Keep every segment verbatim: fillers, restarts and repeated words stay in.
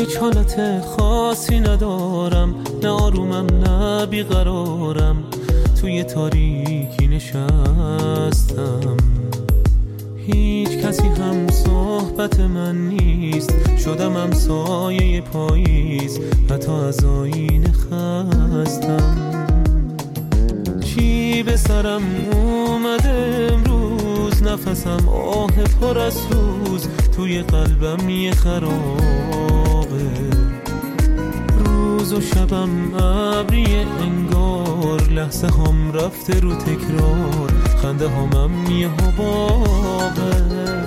هیچ حالت خاصی ندارم، نه آرومم نه بیقرارم، توی تاریکی نشستم. هیچ کسی هم صحبت من نیست، شدم هم سایه پاییز، حتی از آینه خستم. چی به سرم اومده امروز، نفسم آه پر از سوز، توی قلبم یه خرابه. روز و شبم ابریه انگار، لحظه هم رفته رو تکرار، خنده همم یه حبابه.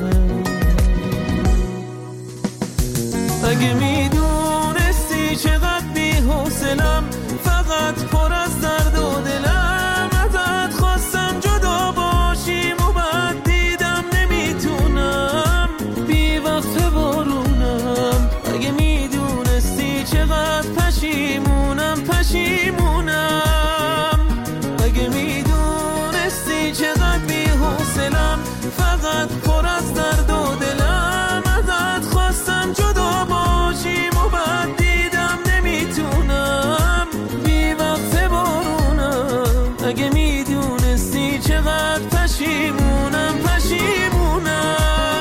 اگه میدونستی چقدر بی‌حوصله‌ام، فقط پر از درد و دلم، ازت خواستم جدا باشیم و بعد دیدم نمیتونم، بی وقت بارونم. اگه میدونستی چقدر پشیمونم پشیمونم، اگه میدونستی چقدر بی‌حوصله‌ام، فقط پر از درد و دلم، ازت خواستم جدا باشیم و بعد دیدم نمیتونم، بی وقت بارونم. اگه میدونستی چقدر پشیمونم پشیمونم.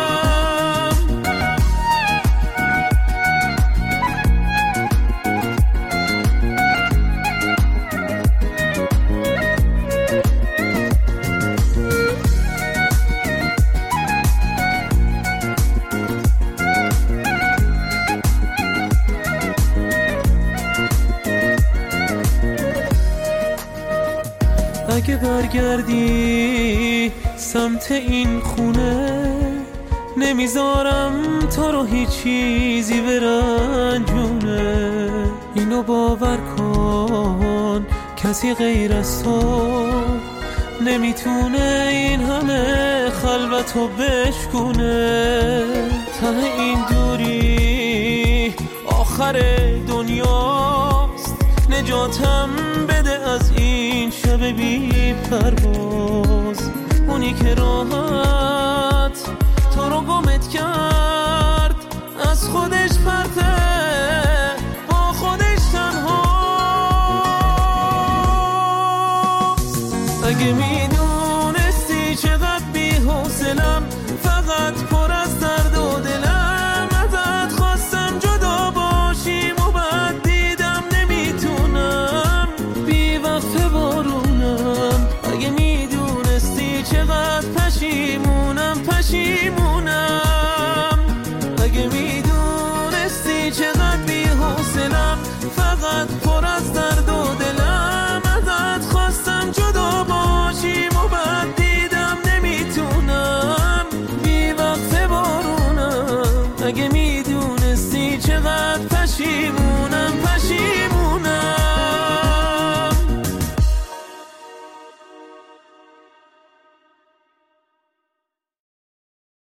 اگه برگردی سمت این خونه، نمیذارم تو رو هیچ چیزی برنجونه. اینو باور کن کسی غیر از تو نمیتونه این همه خلوتو بشکونه. ته این دوری آخر دنیاست، نجاتم بده از این شب بی پرواز. اونی که راحت تو رو گمت کرد، از خودش پرته با خودش تنهاست. اگه میدونی